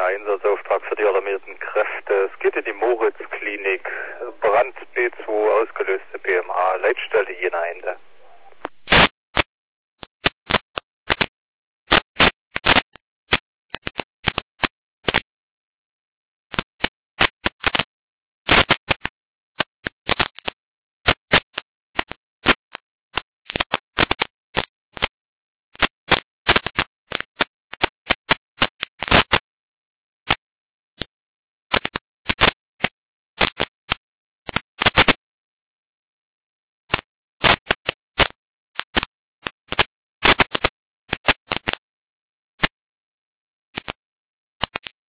Einsatzauftrag für die alarmierten Kräfte. Es geht in die Moritz-Klinik. Brand B2, ausgelöste BMH, Leitstelle Jena Ende.